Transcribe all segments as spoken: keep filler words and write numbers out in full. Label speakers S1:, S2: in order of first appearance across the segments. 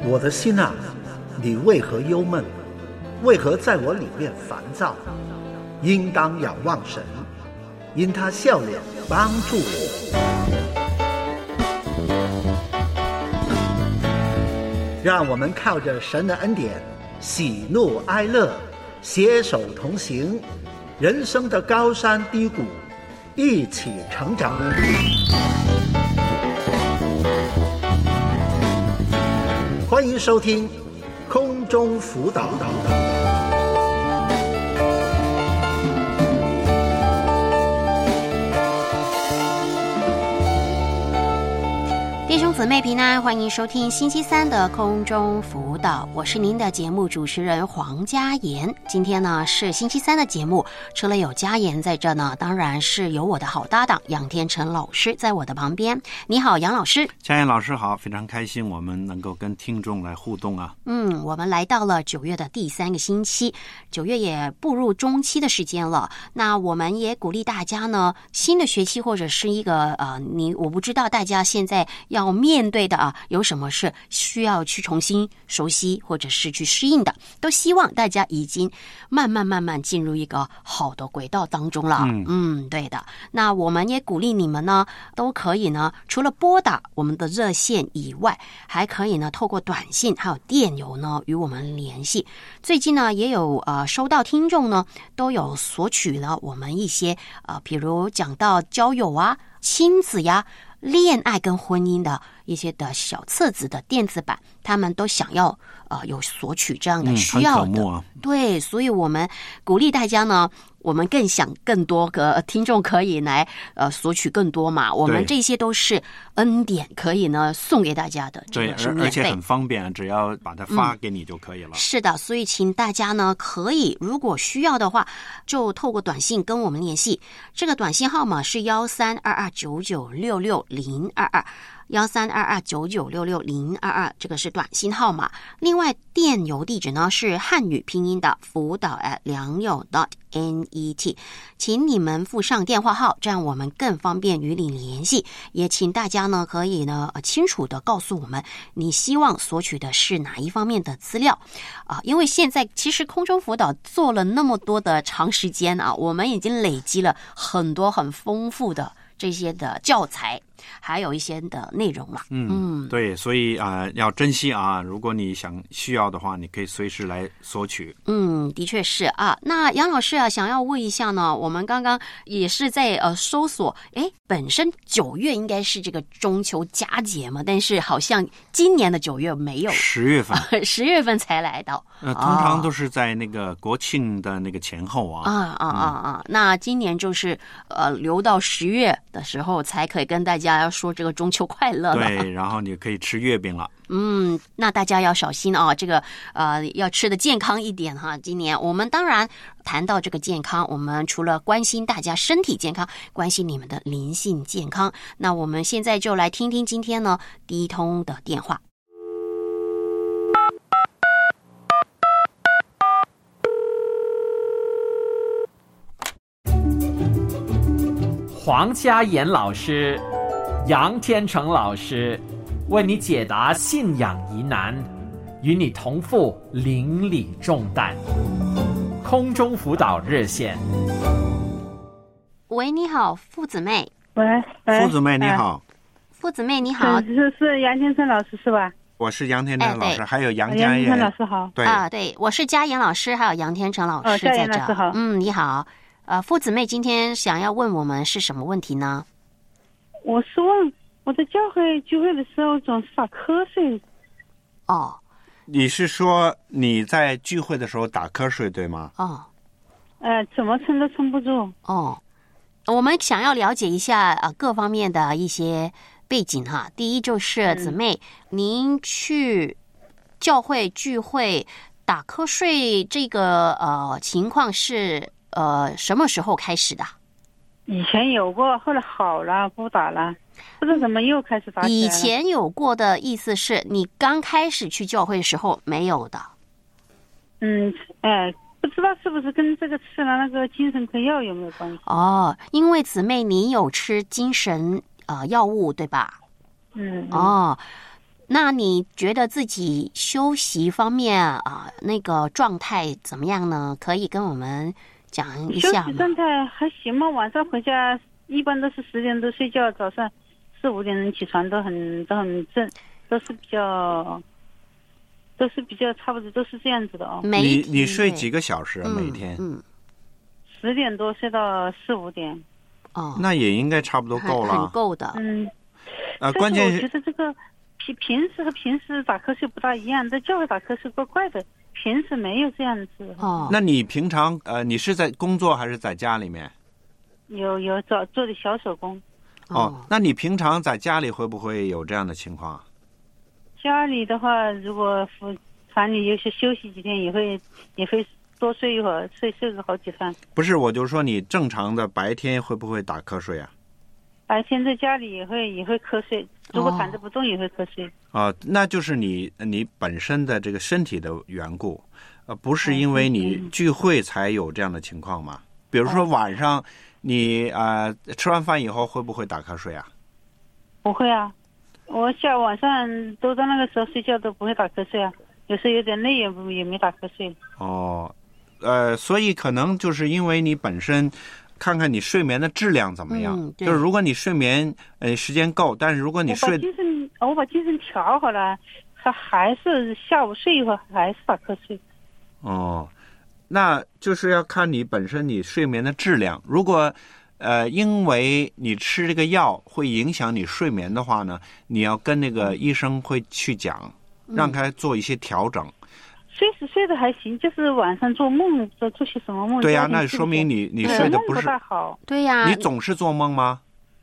S1: 我的心啊，你为何忧闷？为何在我里面烦躁？应当仰望神，因他笑脸帮助我。让我们靠着神的恩典，喜怒哀乐，携手同行，人生的高山低谷，一起成长。欢迎收听空中辅导。
S2: 弟兄姊妹平安，欢迎收听星期三的空中辅导，我是您的节目主持人黄嘉妍。今天呢是星期三的节目，除了有嘉妍在这呢，当然是有我的好搭档杨天成老师在我的旁边。你好，杨老师。
S3: 嘉妍老师好，非常开心我们能够跟听众来互动啊。
S2: 嗯，我们来到了九月的第三个星期，九月也步入中期的时间了。那我们也鼓励大家呢，新的学期或者是一个呃，你我不知道大家现在要要面对的啊，有什么是需要去重新熟悉或者是去适应的，都希望大家已经慢慢慢慢进入一个好的轨道当中了。嗯, 嗯对的。那我们也鼓励你们呢，都可以呢，除了拨打我们的热线以外，还可以呢透过短信还有电邮呢与我们联系。最近呢也有呃收到听众呢都有索取了我们一些呃比如讲到交友啊、亲子呀、恋爱跟婚姻的一些的小册子的电子版，他们都想要呃有索取这样的需要的。嗯，很可慕啊。对，所以我们鼓励大家呢，我们更想更多个听众可以来呃索取更多嘛。我们这些都是恩典，可以呢送给大家的，这个是免费，
S3: 而且很方便，只要把它发给你就可以了。嗯，
S2: 是的，所以请大家呢可以如果需要的话，就透过短信跟我们联系。这个短信号码是幺三二二九九六六零二二。幺三二二九九六六零二二，这个是短信号码。另外，电邮地址呢是汉语拼音的辅导 at 良友 .net， 请你们附上电话号，这样我们更方便与你联系。也请大家呢可以呢清楚的告诉我们，你希望索取的是哪一方面的资料啊？因为现在其实空中辅导做了那么多的长时间啊，我们已经累积了很多很丰富的这些的教材，还有一些的内容了。
S3: 嗯嗯，对，所以啊、呃，要珍惜啊！如果你想需要的话，你可以随时来索取。
S2: 嗯，的确是啊。那杨老师啊，想要问一下呢，我们刚刚也是在呃搜索，诶，本身九月应该是这个中秋佳节嘛，但是好像今年的九月没有，
S3: 十月份，
S2: 十月份才来到。
S3: 呃，通常都是在那个国庆的那个前后啊。
S2: 啊啊啊啊！那今年就是呃留到十月的时候才可以跟大家要说这个中秋快乐了。
S3: 对，然后你可以吃月饼了。
S2: 嗯，那大家要小心啊，这个呃要吃的健康一点哈。今年我们当然谈到这个健康，我们除了关心大家身体健康，关心你们的灵性健康。那我们现在就来听听今天呢第一通的电话。
S4: 黄嘉妍老师、杨天成老师为你解答信仰疑难，与你同负邻里重担。空中辅导热线。
S2: 喂，你好，父子妹。
S5: 喂，喂
S3: 父子妹你好。
S2: 父子妹你好。
S5: 是是杨天成老师是吧？
S3: 我是杨天成老师，
S2: 哎、
S3: 还有杨嘉妍。
S5: 杨天成老师好。
S3: 对
S2: 啊，对，我是嘉妍老师，还有杨天成老师在这。
S5: 哦，嘉妍老师好。
S2: 嗯，你好。呃，父子妹今天想要问我们是什么问题呢？
S5: 我是问我在教会聚会的时候总是打瞌睡。
S2: 哦，
S3: 你是说你在聚会的时候打瞌睡对吗？
S2: 哦，
S5: 呃，怎么撑都撑不住。
S2: 哦，我们想要了解一下啊、呃、各方面的一些背景哈。第一就是姊妹，嗯、您去教会聚会打瞌睡这个呃情况是呃什么时候开始的？
S5: 以前有过，后来好了，不打了，不知道怎么又开始打起来了。
S2: 以前有过的意思是你刚开始去教会的时候没有的。
S5: 嗯，哎，不知道是不是跟这个吃了那个精神科药有没有关系？
S2: 哦，因为姊妹你有吃精神呃药物对吧？
S5: 嗯。
S2: 哦， 那你觉得自己休息方面啊、呃，那个状态怎么样呢？可以跟我们讲一下吗？
S5: 休息状态还行吗？晚上回家一般都是十点多睡觉，早上四五点钟起床，都很都很正，都是比较，都是比较差不多都是这样子的哦。
S3: 你你睡几个小时啊？每天？
S2: 嗯，
S5: 十点多睡到四五点。
S2: 哦，
S3: 那也应该差不多够了，
S2: 很够的。
S5: 嗯，
S3: 呃，关键是
S5: 我觉得这个。平平时和平时打瞌睡不大一样，在教会打瞌睡怪怪的，平时没有这样子。
S2: 哦，
S3: 那你平常呃，你是在工作还是在家里面？
S5: 有有做做的小手工。
S3: 哦，那你平常在家里会不会有这样的情况？
S5: 家里的话，如果团里有些休息几天，也会也会多睡一会儿，睡睡个好几番。
S3: 不是，我就说你正常的白天会不会打瞌睡啊？
S5: 白天在家里也会也会瞌睡，如果躺着不动也会瞌睡。
S3: 啊、呃，那就是你你本身的这个身体的缘故，呃，不是因为你聚会才有这样的情况吗？比如说晚上你呃吃完饭以后会不会打瞌睡啊？
S5: 不会啊，我下午晚上都在那个时候睡觉都不会打瞌睡啊，有时候有点累也也没打瞌睡。
S3: 哦，呃，所以可能就是因为你本身。看看你睡眠的质量怎么样、
S2: 嗯、
S3: 就是如果你睡眠呃时间够，但是如果你睡
S5: 我把精神我把精神调好了，他还是下午睡一会儿还是打瞌睡。
S3: 哦，那就是要看你本身你睡眠的质量。如果呃因为你吃这个药会影响你睡眠的话呢，你要跟那个医生会去讲，让他做一些调整。
S5: 睡是睡得还行，就是晚上做梦做做些什么梦。
S3: 对呀、啊，那说明你你睡的不是
S5: 不大好。
S2: 对呀、啊，
S3: 你总是做梦吗？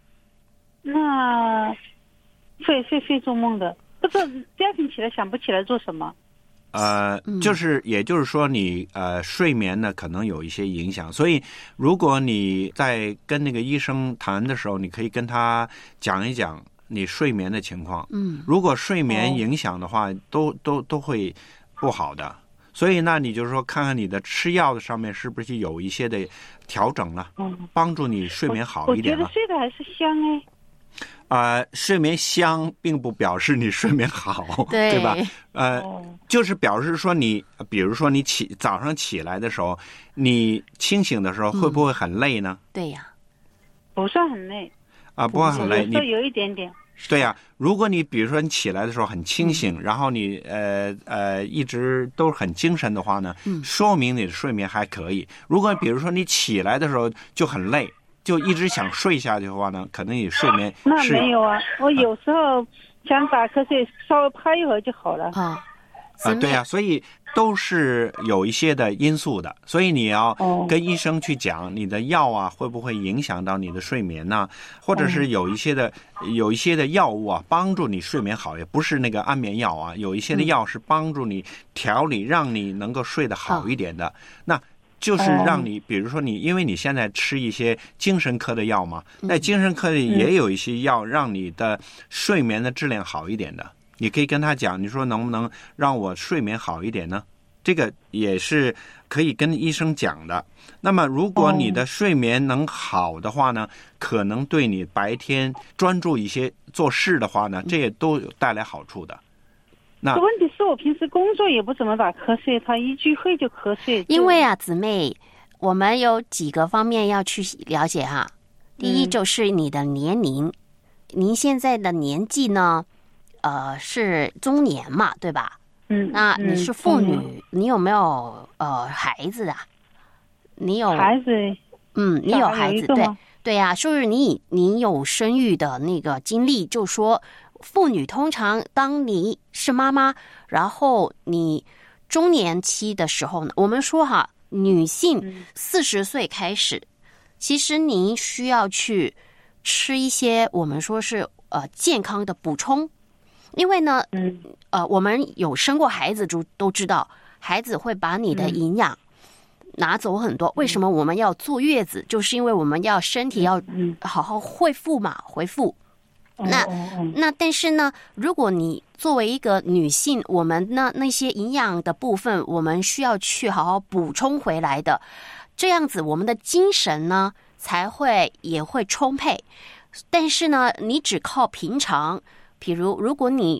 S5: 那会会会做梦的，不知道第二天起来想不起来做什么。
S3: 呃，就是也就是说你呃睡眠呢可能有一些影响，所以如果你在跟那个医生谈的时候，你可以跟他讲一讲你睡眠的情况。
S2: 嗯，
S3: 如果睡眠影响的话，哦、都都都会。不好的，所以那你就是说，看看你的吃药的上面是不是有一些的调整呢？嗯，帮助你睡眠好一点
S5: 我。我觉得睡得还是香哎。
S3: 呃，睡眠香并不表示你睡眠好，
S2: 对,
S3: 对吧？呃、
S5: 哦，
S3: 就是表示说你，比如说你起早上起来的时候，你清醒的时候会不会很累呢？
S2: 嗯、对呀，
S5: 不算很累
S3: 啊，不会很累，
S5: 你有一点点。
S3: 对呀、啊，如果你比如说你起来的时候很清醒，嗯、然后你呃呃一直都很精神的话呢，嗯、说明你的睡眠还可以。如果比如说你起来的时候就很累，就一直想睡下去的话呢，可能你睡眠
S5: 那没有啊，我有时候想打瞌睡，稍微拍一会儿就好了
S2: 啊。
S3: 啊，对呀、啊，所以都是有一些的因素的，所以你要跟医生去讲，你的药啊会不会影响到你的睡眠呢、啊？或者是有一些的有一些的药物啊帮助你睡眠好，也不是那个安眠药啊，有一些的药是帮助你调理，让你能够睡得好一点的。那就是让你，比如说你，因为你现在吃一些精神科的药嘛，那精神科里也有一些药让你的睡眠的质量好一点的。你可以跟他讲，你说能不能让我睡眠好一点呢？这个也是可以跟医生讲的。那么如果你的睡眠能好的话呢，可能对你白天专注一些做事的话呢，这也都有带来好处的。那
S5: 问题是我平时工作也不怎么打瞌睡，他一聚会就瞌睡。
S2: 因为啊，姊妹，我们有几个方面要去了解哈。第一就是你的年龄，嗯、您现在的年纪呢？呃，是中年嘛，对吧？
S5: 嗯，
S2: 那你是妇女，嗯、你有没有呃孩子啊？你有
S5: 孩子？
S2: 嗯，你有孩子，对对呀、啊，就是你你有生育的那个经历，就说妇女通常当你是妈妈，然后你中年期的时候呢，我们说哈，女性四十岁开始，嗯、其实您需要去吃一些我们说是呃健康的补充。因为呢，嗯，呃，我们有生过孩子就都知道，孩子会把你的营养拿走很多。嗯、为什么我们要坐月子？就是因为我们要身体要好好恢复嘛，恢复。嗯、那、嗯、那但是呢，如果你作为一个女性，我们那那些营养的部分，我们需要去好好补充回来的，这样子我们的精神呢才会也会充沛。但是呢，你只靠平常。比如，如果你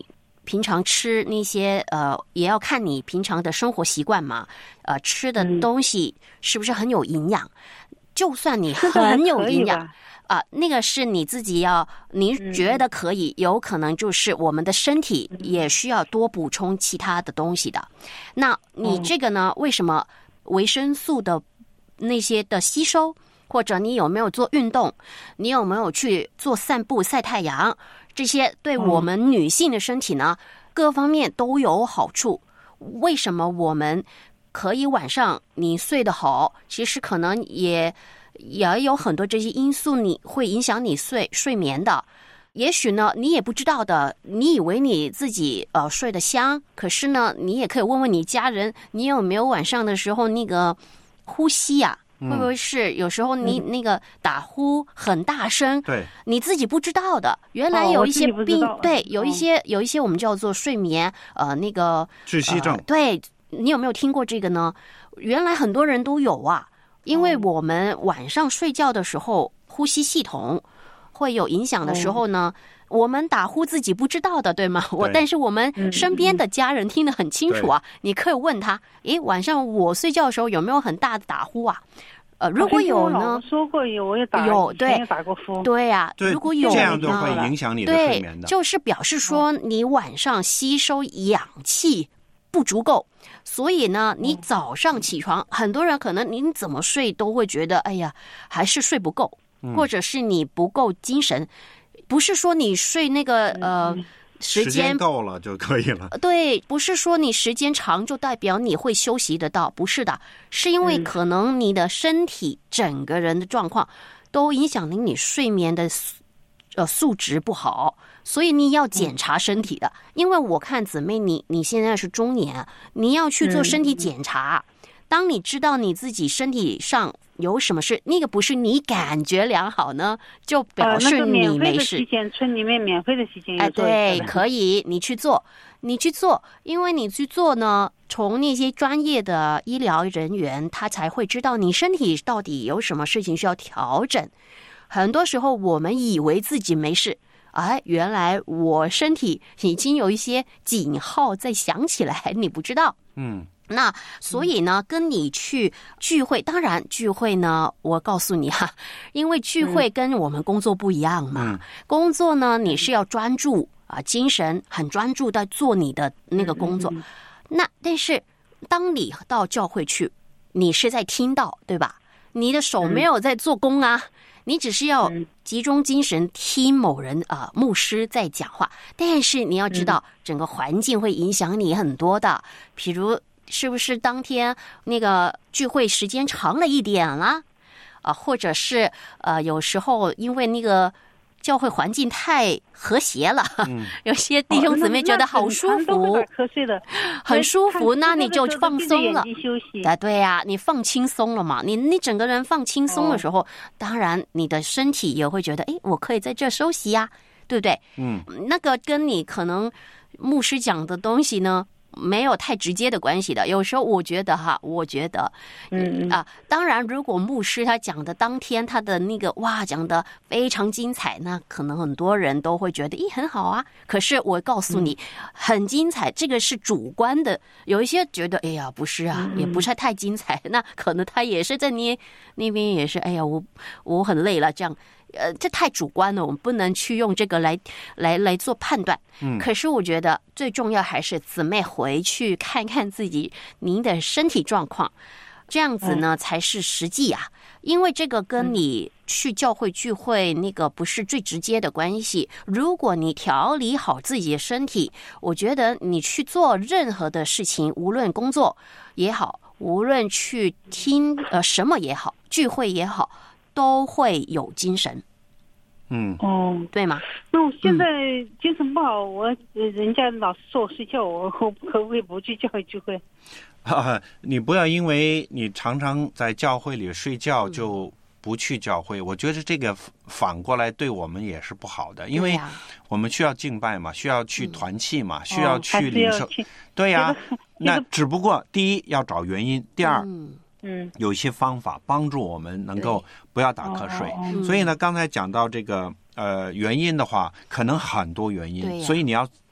S2: 平常吃那些呃，也要看你平常的生活习惯嘛，呃，吃的东西是不是很有营养？嗯、就算你很有营养。啊、呃，那个是你自己要，你觉得可以，有可能就是我们的身体也需要多补充其他的东西的。那你这个呢？为什么维生素的那些的吸收，或者你有没有做运动，你有没有去做散步、晒太阳，这些对我们女性的身体呢，各方面都有好处。为什么我们可以晚上你睡得好？其实可能也。也有很多这些因素，你会影响你睡睡眠的。也许呢，你也不知道的，你以为你自己呃睡得香，可是呢，你也可以问问你家人，你有没有晚上的时候那个呼吸呀、啊？会不会是有时候你那个打呼很大声？对、嗯，你自己不知道的。原来有一些病，哦、对，有一些、哦、有一些我们叫做睡眠呃那个
S3: 窒息症、呃。
S2: 对，你有没有听过这个呢？原来很多人都有啊。因为我们晚上睡觉的时候，呼吸系统会有影响的时候呢，哦、我们打呼自己不知道的，对吗？对我但是我们身边的家人听得很清楚啊。你可以问他，诶，晚上我睡觉的时候有没有很大的打呼啊？呃，如果有呢，
S5: 说过有，我也打
S2: 有，对，
S5: 打过呼，
S2: 对呀、啊。如果有
S3: 这样就会影响你的睡眠的，
S2: 对，就是表示说你晚上吸收氧气不足够。所以呢，你早上起床，嗯、很多人可能你怎么睡都会觉得，哎呀，还是睡不够，嗯、或者是你不够精神。不是说你睡那个呃时间,
S3: 时间够了就可以了。
S2: 对，不是说你时间长就代表你会休息得到，不是的，是因为可能你的身体整个人的状况都影响你睡眠的呃素质不好。所以你要检查身体的，因为我看姊妹你你现在是中年，你要去做身体检查。当你知道你自己身体上有什么事，那个不是你感觉良好呢，就表示你没事。
S5: 体检村里面免费的体检，
S2: 哎，对，可以，你去做，你去做，因为你去做呢，从那些专业的医疗人员，他才会知道你身体到底有什么事情需要调整。很多时候我们以为自己没事。哎，原来我身体已经有一些警号在响起来，你不知道。嗯，那所以呢，跟你去聚会，当然聚会呢，我告诉你哈、啊，因为聚会跟我们工作不一样嘛。嗯、工作呢，你是要专注啊，精神很专注在做你的那个工作。嗯、那但是当你到教会去，你是在听到，对吧？你的手没有在做工啊。嗯你只是要集中精神听某人啊、呃、牧师在讲话，但是你要知道整个环境会影响你很多的，比如是不是当天那个聚会时间长了一点啦，啊、呃，或者是呃有时候因为那个教会环境太和谐了，嗯、有些弟兄姊妹觉得好舒服，
S5: 哦、
S2: 很舒服，那你就放松了。啊，对呀、啊，你放轻松了嘛？你你整个人放轻松的时候，哦、当然你的身体也会觉得，哎，我可以在这休息呀、啊，对不对？嗯，那个跟你可能牧师讲的东西呢，没有太直接的关系的。有时候我觉得哈，我觉得，嗯啊，当然，如果牧师他讲的当天他的那个哇讲的非常精彩，那可能很多人都会觉得，咦，很好啊。可是我告诉你，嗯、很精彩，这个是主观的。有一些觉得，哎呀，不是啊，嗯、也不是太精彩，那可能他也是在你那边也是，哎呀，我我很累了这样。呃，这太主观了，我们不能去用这个来来来做判断。嗯，可是我觉得最重要还是姊妹回去看看自己您的身体状况，这样子呢、嗯、才是实际啊。因为这个跟你去教会聚会那个不是最直接的关系。如果你调理好自己的身体，我觉得你去做任何的事情，无论工作也好，无论去听呃什么也好，聚会也好。都会有精神，
S3: 嗯，
S5: 哦，
S2: 对吗？
S5: 那我现在精神不好，嗯、我人家老是说我睡觉，我可不可以不去教会聚会？
S3: 啊，你不要因为你常常在教会里睡觉就不去教会，嗯、我觉得这个反过来对我们也是不好的，因为我们需要敬拜嘛，需要去团契嘛，嗯、需要去领受，哦、对呀、啊。那只不过第一要找原因，第二。嗯嗯，有一些方法帮助我们能够不要打瞌睡。所以呢，刚才讲到这个呃原因的话，可能很多原因，所以你要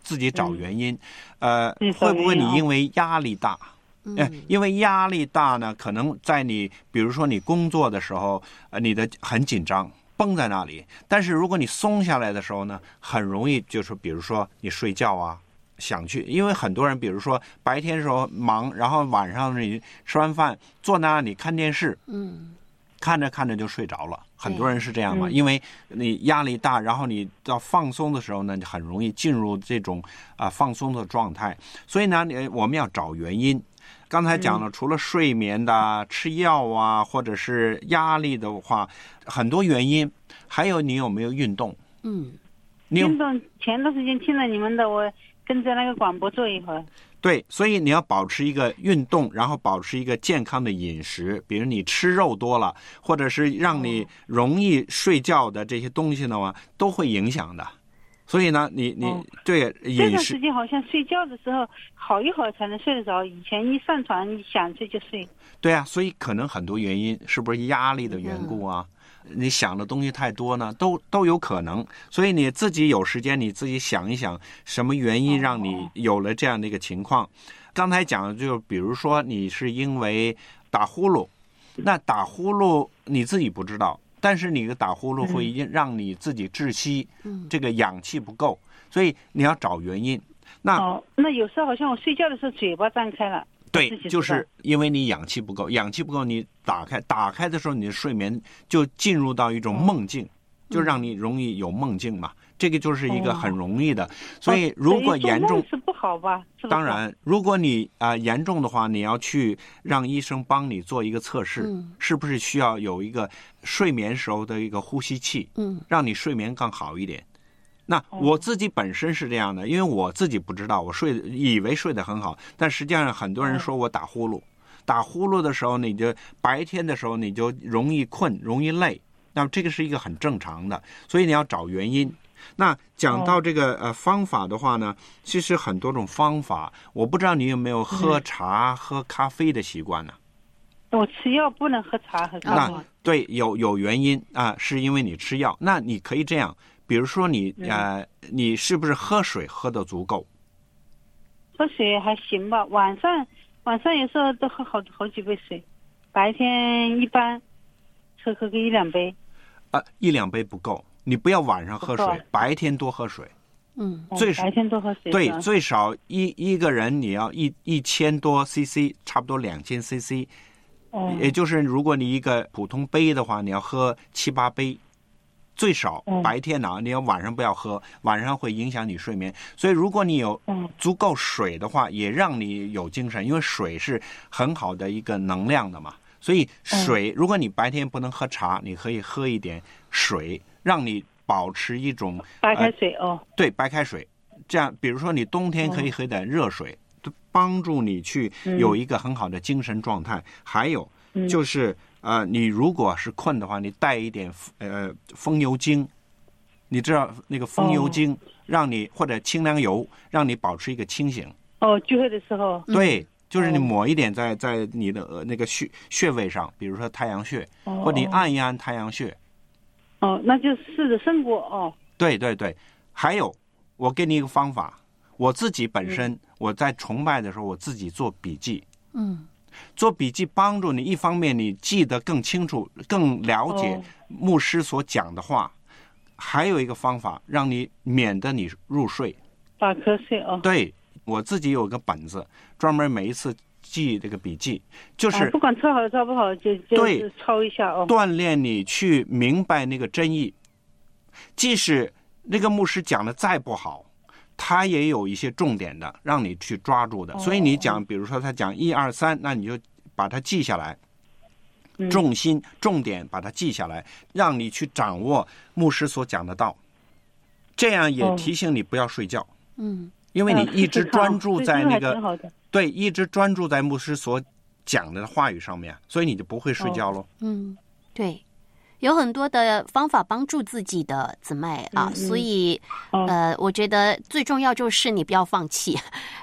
S3: 自己找原因，嗯、呃，会不会你因为压力大？嗯，因为压力大呢，可能在你比如说你工作的时候，呃，你的很紧张，绷在那里。但是如果你松下来的时候呢，很容易就是比如说你睡觉啊，想去，因为很多人比如说白天的时候忙，然后晚上你吃完饭坐在那里看电视，嗯，看着看着就睡着了。很多人是这样嘛，因为你压力大，然后你到放松的时候呢，你很容易进入这种啊、呃、放松的状态。所以呢，我们要找原因。刚才讲了，除了睡眠的、吃药啊，或者是压力的话，很多原因。还有你有没有运动？
S2: 嗯，
S3: 你有
S5: 运动前段时间听了你们的，我跟着那个广播做一会儿。
S3: 对，所以你要保持一个运动，然后保持一个健康的饮食。比如你吃肉多了，或者是让你容易睡觉的这些东西的话，都会影响的。所以呢，你你、哦、对饮食
S5: 这段时间好像睡觉的时候好一会儿才能睡得着，以前一上床一想睡就睡。
S3: 对啊，所以可能很多原因，是不是压力的缘故啊？嗯、你想的东西太多呢，都都有可能。所以你自己有时间，你自己想一想，什么原因让你有了这样的一个情况？哦、刚才讲的就比如说你是因为打呼噜，那打呼噜你自己不知道。但是你的打呼噜会让你自己窒息，嗯、这个氧气不够，所以你要找原因。那
S5: 哦，那有时候好像我睡觉的时候嘴巴张开了。
S3: 对，就是因为你氧气不够，氧气不够，你打开打开的时候，你的睡眠就进入到一种梦境，哦、就让你容易有梦境嘛。这个就是一个很容易的，哦、所以如果严重
S5: 是不好吧？是不
S3: 当然，如果你啊、呃、严重的话，你要去让医生帮你做一个测试，嗯、是不是需要有一个睡眠时候的一个呼吸器，嗯，让你睡眠更好一点。那我自己本身是这样的，因为我自己不知道，我睡以为睡得很好，但实际上很多人说我打呼噜，打呼噜的时候，你就白天的时候你就容易困，容易累，那么这个是一个很正常的，所以你要找原因。那讲到这个呃方法的话呢，其实很多种方法，我不知道你有没有喝茶、嗯、喝咖啡的习惯呢？
S5: 我吃药不能喝茶和咖啡。
S3: 那对，有有原因啊，是因为你吃药。那你可以这样，比如说你呃，你是不是喝水喝得足够？
S5: 喝水还行吧，晚上晚上有时候都喝好好几杯水，白天一般喝喝个一两杯。
S3: 啊，一两杯不够。你不要晚上喝水，白天多喝水。
S5: 嗯，最白天多喝水。
S3: 对，最少一一个人你要一一千多 C C， 差不多两千 C C。哦，也就是如果你一个普通杯的话，你要喝七八杯，最少白天呢、啊，你要晚上不要喝，晚上会影响你睡眠。所以如果你有足够水的话，也让你有精神，因为水是很好的一个能量的嘛。所以水，如果你白天不能喝茶，你可以喝一点水。让你保持一种
S5: 白开水、呃、哦，
S3: 对，白开水，这样，比如说你冬天可以喝点热水，哦、帮助你去有一个很好的精神状态。嗯、还有就是、嗯、呃，你如果是困的话，你带一点呃风油精，你知道那个风油精，哦、让你或者清凉油，让你保持一个清醒。
S5: 哦，聚会的时候。
S3: 对。嗯就是你抹一点在在你的呃那个穴穴位上，比如说太阳穴，哦、或者你按一按太阳穴。
S5: 哦，那就试着胜过哦。
S3: 对对对，还有，我给你一个方法，我自己本身、嗯、我在崇拜的时候，我自己做笔记。嗯，做笔记帮助你，一方面你记得更清楚、更了解牧师所讲的话，哦、还有一个方法，让你免得你入睡。
S5: 打瞌睡哦。
S3: 对，我自己有个本子，专门每一次记这个笔记，就是、
S5: 啊、不管抄好抄不好，就就是抄一下哦，
S3: 锻炼你去明白那个真意。即使那个牧师讲的再不好，他也有一些重点的，让你去抓住的。哦、所以你讲，比如说他讲一二三，那你就把它记下来，嗯、重心重点把它记下来，让你去掌握牧师所讲的道。这样也提醒你不要睡觉。嗯。因为你一直专注在那个、啊、对，一直专注在牧师所讲的话语上面，所以你就不会睡觉咯。
S2: 嗯，对，有很多的方法帮助自己的姊妹啊，嗯、所以、哦、呃，我觉得最重要就是你不要放弃，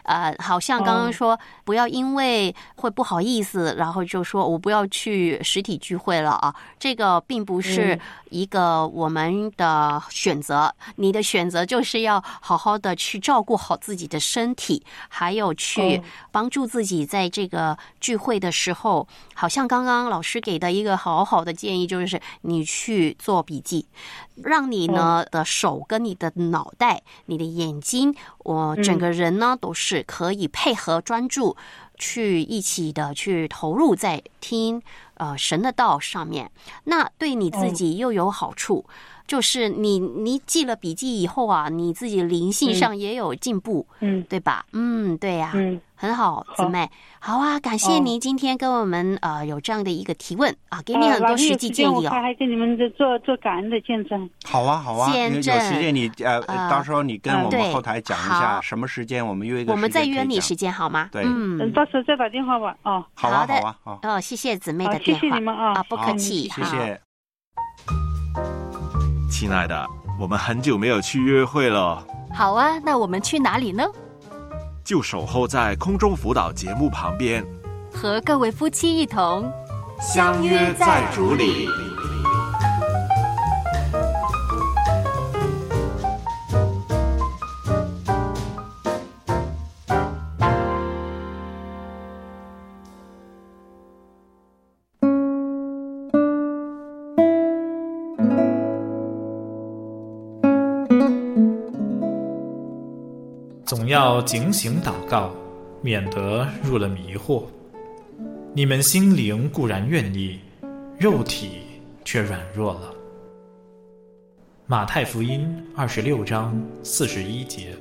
S2: 呃，好像刚刚说、哦、不要因为会不好意思，然后就说我不要去实体聚会了啊，这个并不是一个我们的选择、嗯、你的选择就是要好好的去照顾好自己的身体，还有去帮助自己在这个聚会的时候，好像刚刚老师给的一个好好的建议，就是你去做笔记，让你呢的手跟你的脑袋、你的眼睛，我整个人呢都是可以配合专注，去一起的去投入在听呃神的道上面。那对你自己又有好处，就是你你记了笔记以后啊，你自己灵性上也有进步，嗯，对吧？嗯，对呀、啊，嗯，很好，姊妹，好啊，感谢您今天跟我们、哦、呃有这样的一个提问啊，给你很多实际建议哦。
S5: 我还跟你们做做感恩的见证。
S3: 好啊，好啊，有时间你呃、呃，到时候你跟我们后台讲一下什么时间，我们约一个时间，
S2: 我们再约你时间好吗？
S3: 对，
S5: 嗯，到时候再打电话吧。哦，
S3: 好啊，好啊，好。
S2: 哦，谢谢姊妹的电话，
S5: 谢谢你们啊，
S2: 啊，不客气，
S3: 谢谢。
S6: 亲爱的，我们很久没有去约会了。
S7: 好啊，那我们去哪里呢？
S6: 就守候在空中辅导节目旁边，
S7: 和各位夫妻一同
S6: 相约在主里。
S8: 总要警醒祷告，免得入了迷惑。你们心灵固然愿意，肉体却软弱了。马太福音二十六章四十一节。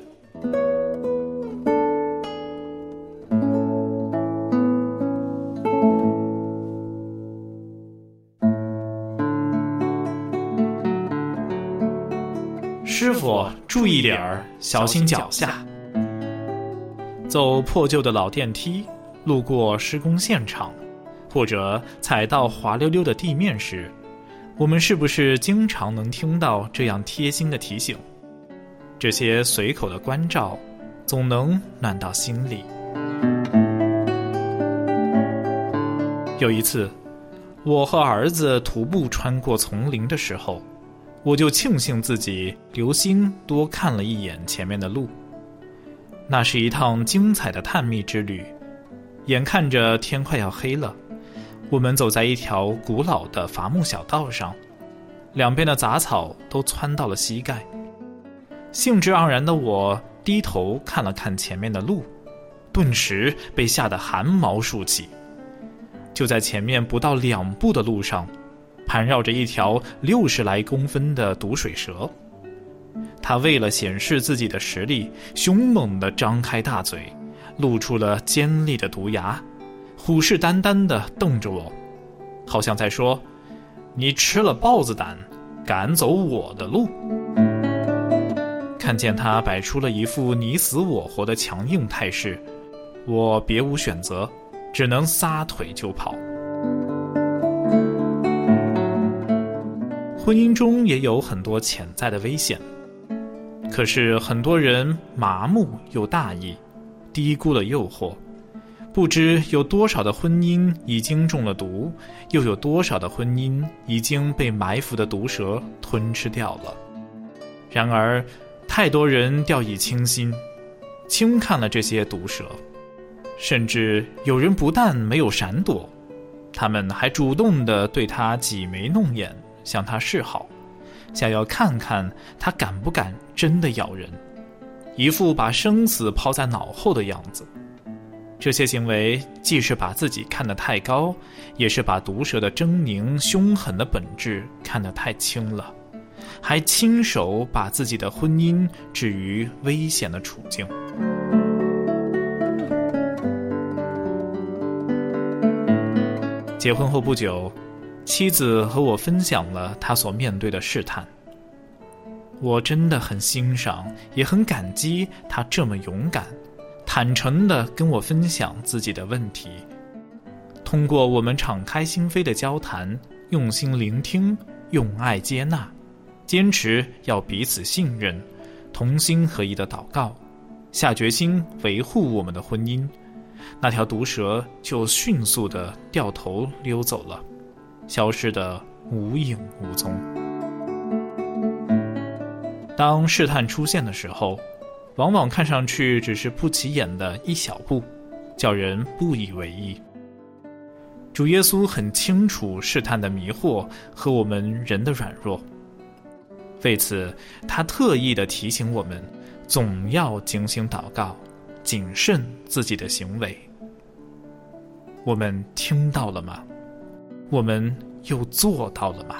S8: 师傅，注意点儿，小心脚下。走破旧的老电梯，路过施工现场，或者踩到滑溜溜的地面时，我们是不是经常能听到这样贴心的提醒？这些随口的关照，总能暖到心里。有一次，我和儿子徒步穿过丛林的时候，我就庆幸自己留心多看了一眼前面的路。那是一趟精彩的探秘之旅，眼看着天快要黑了，我们走在一条古老的伐木小道上，两边的杂草都窜到了膝盖。兴致盎然的我低头看了看前面的路，顿时被吓得汗毛竖起。就在前面不到两步的路上，盘绕着一条六十来公分的毒水蛇。他为了显示自己的实力，凶猛地张开大嘴，露出了尖利的毒牙，虎视眈眈地瞪着我，好像在说：你吃了豹子胆，敢走我的路。看见他摆出了一副你死我活的强硬态势，我别无选择，只能撒腿就跑。婚姻中也有很多潜在的危险，可是很多人麻木又大意，低估了诱惑，不知有多少的婚姻已经中了毒，又有多少的婚姻已经被埋伏的毒蛇吞吃掉了。然而太多人掉以轻心，轻看了这些毒蛇，甚至有人不但没有闪躲，他们还主动地对他挤眉弄眼，向他示好，想要看看他敢不敢真的咬人，一副把生死抛在脑后的样子。这些行为既是把自己看得太高，也是把毒蛇的狰狞凶狠的本质看得太轻了，还亲手把自己的婚姻置于危险的处境。结婚后不久，妻子和我分享了她所面对的试探。我真的很欣赏，也很感激她这么勇敢，坦诚地跟我分享自己的问题。通过我们敞开心扉的交谈，用心聆听，用爱接纳，坚持要彼此信任，同心合一的祷告， 下决心维护我们的婚姻，那条毒蛇就迅速地掉头溜走了，消失得无影无踪。当试探出现的时候，往往看上去只是不起眼的一小步，叫人不以为意。主耶稣很清楚试探的迷惑和我们人的软弱，为此他特意地提醒我们总要警醒祷告，谨慎自己的行为。我们听到了吗？我们又做到了吗？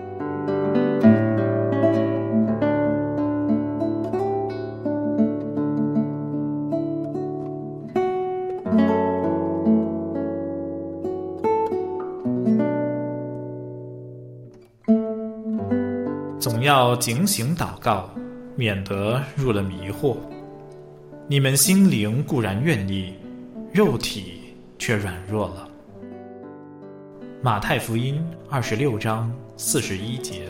S8: 总要警醒祷告，免得入了迷惑。你们心灵固然愿意，肉体却软弱了。马太福音二十六章四十一节。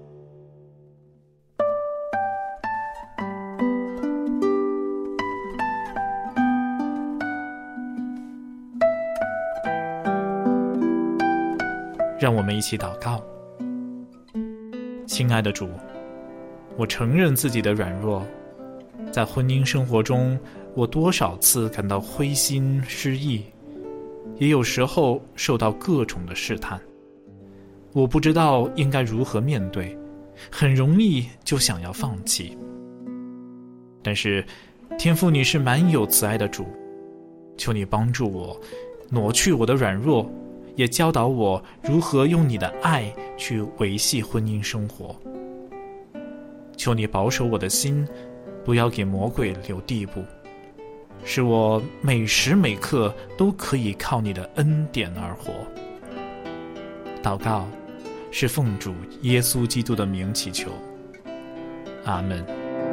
S8: 让我们一起祷告。亲爱的主，我承认自己的软弱，在婚姻生活中，我多少次感到灰心失意，也有时候受到各种的试探，我不知道应该如何面对，很容易就想要放弃。但是天父，你是满有慈爱的主，求你帮助我挪去我的软弱，也教导我如何用你的爱去维系婚姻生活。求你保守我的心，不要给魔鬼留地步，使我每时每刻都可以靠你的恩典而活。祷告是奉主耶稣基督的名祈求，阿们。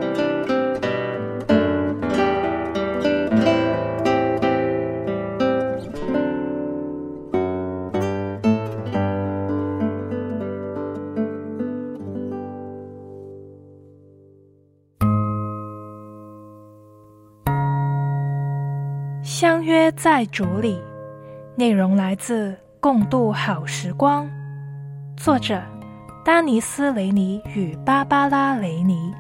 S9: 相约在主里，内容来自《共度好时光》，作者丹尼斯·雷尼与芭芭拉·雷尼。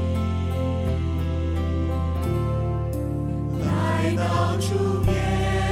S10: 主面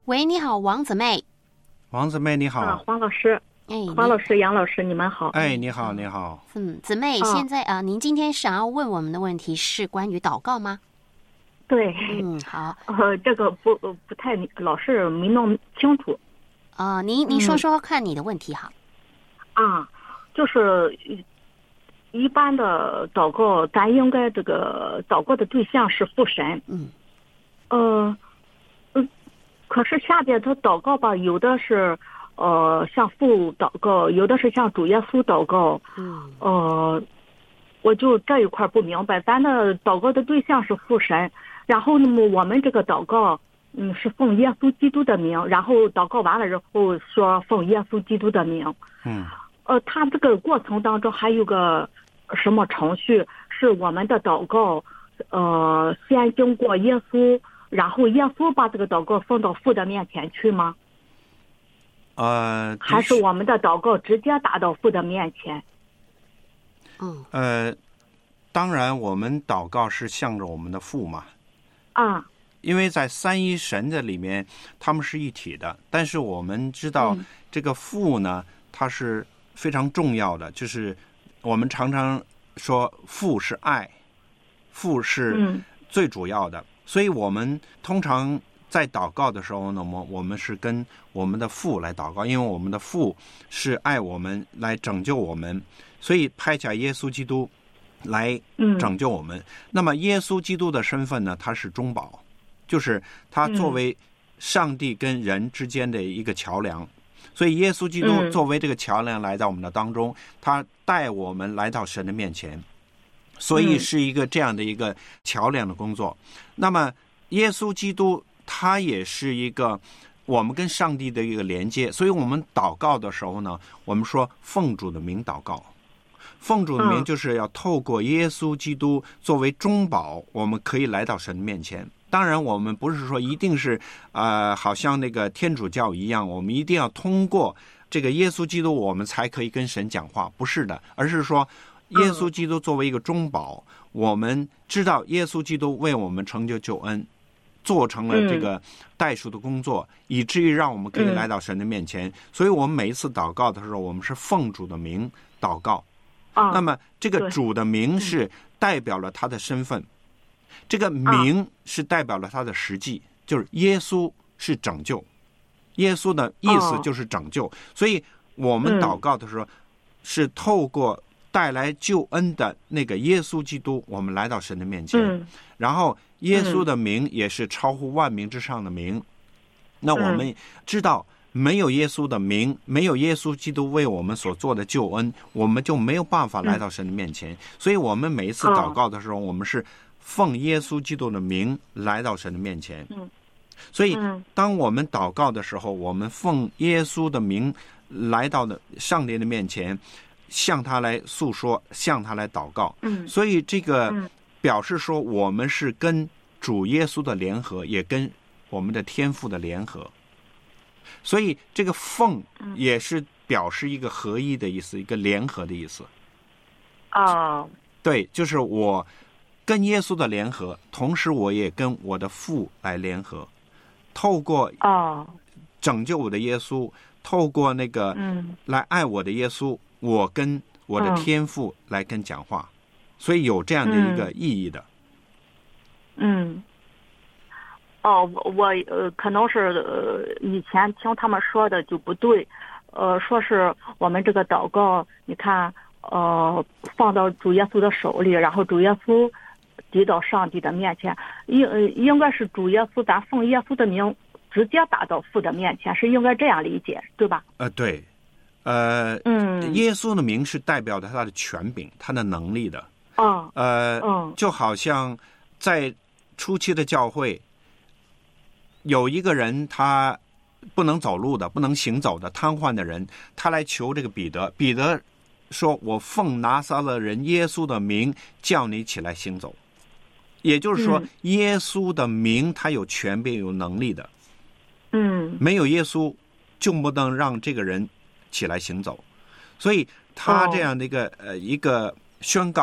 S2: 喂，你好，王姊妹。
S3: 王姊妹你好。
S10: 啊，黄老师。
S2: 哎，
S10: 黄老师、杨老师，你们好。
S3: 哎，你好，你好。
S2: 嗯，姊妹，
S10: 哦、
S2: 现在啊、呃，您今天想要问我们的问题是关于祷告吗？
S10: 对。
S2: 嗯，好。
S10: 呃，这个不不太老是没弄清楚。
S2: 啊、呃，您您说说看你的问题哈。
S10: 嗯、啊，就是一般的祷告，咱应该这个祷告的对象是父神。
S2: 嗯。
S10: 呃，嗯，可是下边他祷告吧，有的是。呃，向父祷告，有的是向主耶稣祷告。
S2: 嗯。
S10: 呃，我就这一块不明白，咱的祷告的对象是父神，然后那么我们这个祷告，嗯，是奉耶稣基督的名，然后祷告完了之后说奉耶稣基督的名。
S3: 嗯。
S10: 呃，他这个过程当中还有个什么程序？是我们的祷告，呃，先经过耶稣，然后耶稣把这个祷告送到父的面前去吗？
S3: 呃，
S10: 还是我们的祷告直接达到父的面前。
S2: 嗯。
S3: 呃，当然，我们祷告是向着我们的父嘛。
S10: 啊。
S3: 因为在三一神的里面，他们是一体的。但是我们知道，这个父呢，它是非常重要的。就是我们常常说，父是爱，父是最主要的。嗯、所以我们通常。在祷告的时候呢，我我们是跟我们的父来祷告，因为我们的父是爱我们，来拯救我们，所以派遣耶稣基督来拯救我们。嗯、那么耶稣基督的身份呢，他是中保，就是他作为上帝跟人之间的一个桥梁。嗯、所以耶稣基督作为这个桥梁来到我们的当中，他带我们来到神的面前，所以是一个这样的一个桥梁的工作。那么耶稣基督它也是一个我们跟上帝的一个连接，所以我们祷告的时候呢，我们说奉主的名祷告。奉主的名就是要透过耶稣基督作为中保，我们可以来到神的面前。当然我们不是说一定是呃，好像那个天主教一样，我们一定要通过这个耶稣基督我们才可以跟神讲话，不是的，而是说耶稣基督作为一个中保，我们知道耶稣基督为我们成就救恩，做成了这个代赎的工作，嗯、以至于让我们可以来到神的面前。嗯、所以我们每一次祷告的时候，我们是奉主的名祷告。啊、那么这个主的名是代表了他的身份，嗯、这个名是代表了他的实际，啊、就是耶稣是拯救，耶稣的意思就是拯救。哦、所以我们祷告的时候，嗯、是透过带来救恩的那个耶稣基督，我们来到神的面前。嗯、然后耶稣的名也是超乎万名之上的名。嗯、那我们知道，没有耶稣的名，没有耶稣基督为我们所做的救恩，我们就没有办法来到神的面前。嗯、所以我们每一次祷告的时候，哦、我们是奉耶稣基督的名来到神的面前。嗯、所以当我们祷告的时候，我们奉耶稣的名来到的上帝的面前，向他来诉说，向他来祷告。嗯、所以这个表示说，我们是跟主耶稣的联合，也跟我们的天父的联合。所以这个奉也是表示一个合一的意思，一个联合的意思。
S10: 哦，
S3: 对，就是我跟耶稣的联合，同时我也跟我的父来联合，透过
S10: 哦
S3: 拯救我的耶稣，透过那个来爱我的耶稣，我跟我的天父来跟讲话，所以有这样的一个意义的。
S10: 嗯。哦，我呃可能是呃以前听他们说的就不对，呃说是我们这个祷告，你看呃放到主耶稣的手里，然后主耶稣递到上帝的面前，应应该是主耶稣咱奉耶稣的名直接打到父的面前，是应该这样理解，对吧？
S3: 呃对，呃嗯，耶稣的名是代表着他的权柄，他的能力的。
S10: 嗯
S3: 呃
S10: 嗯，
S3: 就好像在初期的教会。有一个人他不能走路的，不能行走的，瘫痪的人，他来求这个彼得。彼得说：“我奉拿撒勒人耶稣的名，叫你起来行走。”也就是说，嗯、耶稣的名他有权柄、有能力的。
S10: 嗯，
S3: 没有耶稣就不能让这个人起来行走。所以他这样的一个、哦、呃一个宣告，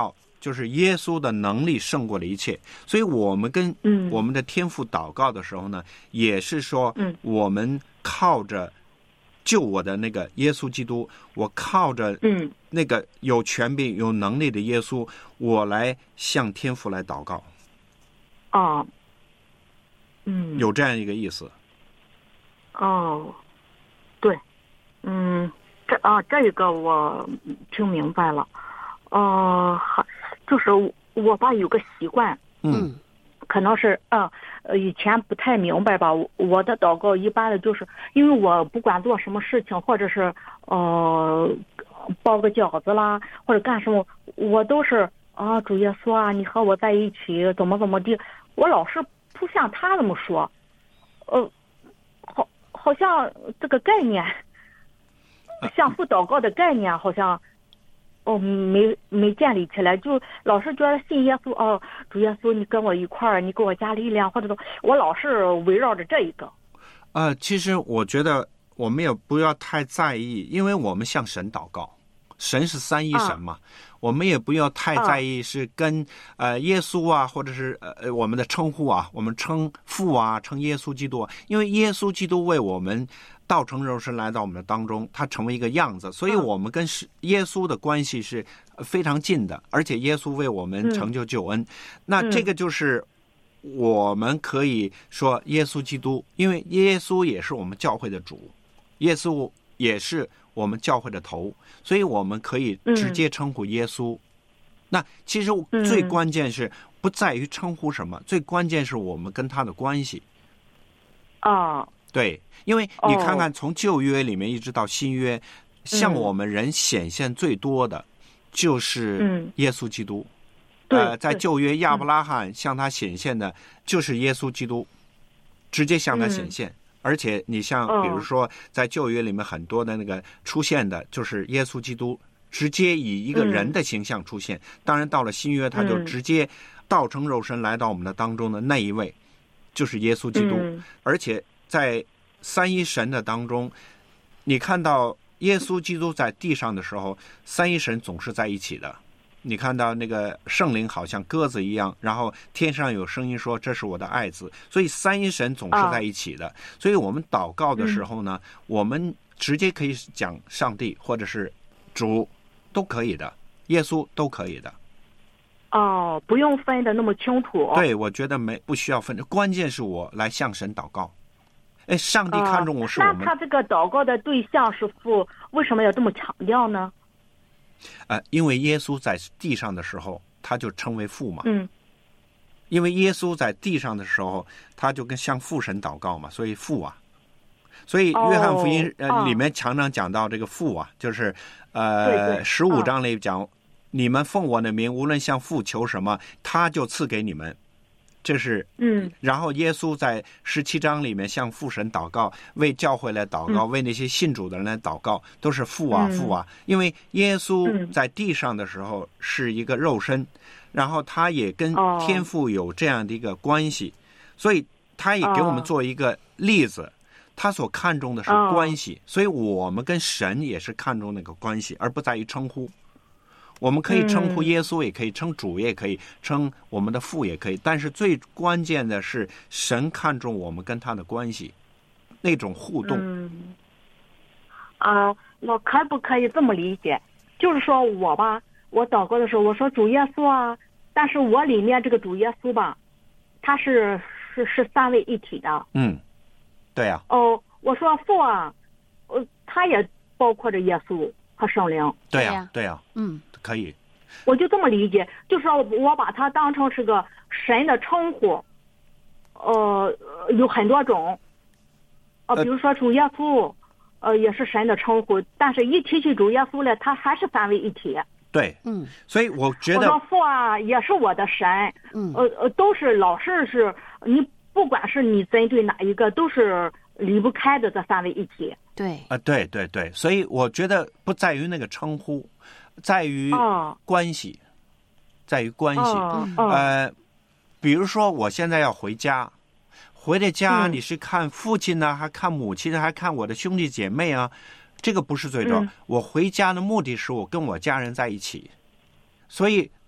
S3: 就是耶稣的能力胜过了一切。所以我们跟我们的天父祷告的时候呢，也是说我们靠着救我的那个耶稣基督，我靠着那个有权柄有能力的耶稣，我来向天父来祷告。
S10: 哦，嗯，
S3: 有这样一个意思。
S10: 哦，对，嗯，这啊，这一个我听明白了。呃，就是我吧有个习惯，
S3: 嗯，
S10: 可能是啊，呃，以前不太明白吧。我的祷告一般的就是，因为我不管做什么事情，或者是呃包个饺子啦，或者干什么，我都是啊，主耶稣啊，你和我在一起，怎么怎么地。我老是不像他那么说，呃，好，好像这个概念，相互祷告的概念，好像，哦，没没建立起来，就老是觉得信耶稣，哦，主耶稣，你跟我一块儿，你给我加力量，或者说，我老是围绕着这一个。
S3: 呃，其实我觉得我们也不要太在意，因为我们向神祷告，神是三一神嘛。啊，我们也不要太在意是跟呃耶稣啊，或者是呃我们的称呼啊，我们称父啊，称耶稣基督啊，因为耶稣基督为我们道成肉身来到我们的当中，他成为一个样子，所以我们跟耶稣的关系是非常近的，而且耶稣为我们成就救恩。嗯，那这个就是我们可以说耶稣基督，因为耶稣也是我们教会的主，耶稣也是我们教会的头，所以我们可以直接称呼耶稣。嗯，那其实最关键是不在于称呼什么，嗯，最关键是我们跟他的关系。
S10: 啊，
S3: 对，因为你看看从旧约里面一直到新约，向我们人显现最多的就是耶稣基督。
S10: 嗯，
S3: 呃，在旧约亚伯拉罕向他显现的就是耶稣基督，直接向他显现。嗯，而且你像比如说在旧约里面很多的那个出现的就是耶稣基督直接以一个人的形象出现，嗯，当然到了新约他就直接道成肉身来到我们的当中的那一位就是耶稣基督。嗯，而且在三一神的当中，你看到耶稣基督在地上的时候，三一神总是在一起的。你看到那个圣灵好像鸽子一样，然后天上有声音说这是我的爱子，所以三一神总是在一起的。所以我们祷告的时候呢，嗯，我们直接可以讲上帝或者是主都可以的，耶稣都可以的。
S10: 哦，不用分的那么清楚。
S3: 对，我觉得没不需要分，关键是我来向神祷告。哎，上帝看重我是我们。
S10: 那他这个祷告的对象是父，为什么要这么强调呢？
S3: 呃，因为耶稣在地上的时候，他就称为父嘛。
S10: 嗯。
S3: 因为耶稣在地上的时候，他就跟向父神祷告嘛，所以父啊。所以约翰福音呃、哦、里面常常讲到这个父啊，就是呃十五章里讲，哦，你们奉我的名，无论向父求什么，他就赐给你们。这是
S10: 嗯，
S3: 然后耶稣在十七章里面向父神祷告，为教会来祷告，嗯，为那些信主的人来祷告，都是父啊父啊。因为耶稣在地上的时候是一个肉身，然后他也跟天父有这样的一个关系，所以他也给我们做一个例子。他所看重的是关系，所以我们跟神也是看重那个关系，而不在于称呼。我们可以称呼耶稣，也可以称主，也可以称我们的父，也可以。但是最关键的是，神看重我们跟他的关系，那种互动。
S10: 嗯，啊，我可不可以这么理解？就是说我吧，我祷告的时候，我说主耶稣啊，但是我里面这个主耶稣吧，他是是是三位一体的。
S3: 嗯，对呀、
S10: 啊。哦，我说父啊，呃，他也包括着耶稣和圣灵。
S3: 对呀、啊，对呀、啊，
S2: 嗯。
S3: 可以，
S10: 我就这么理解，就是说我把它当成是个神的称呼，呃，有很多种，呃，比如说主耶稣，呃，也是神的称呼，但是一提起主耶稣来，他还是三位一体。
S3: 对，嗯，所以我觉得，
S10: 我说父啊，也是我的神，嗯，呃呃，都是老是是，你不管是你针对哪一个，都是离不开的这三位一体。
S2: 对，
S3: 啊、呃，对对对，所以我觉得不在于那个称呼。在于关系，哦、在于关系。
S10: 哦、
S3: 呃，比如说我现在要回家，回了家，你是看父亲呢，嗯、还看母亲，还看我的兄弟姐妹啊？这个不是最重要。嗯、我回家的目的是我跟我家人在一起，所以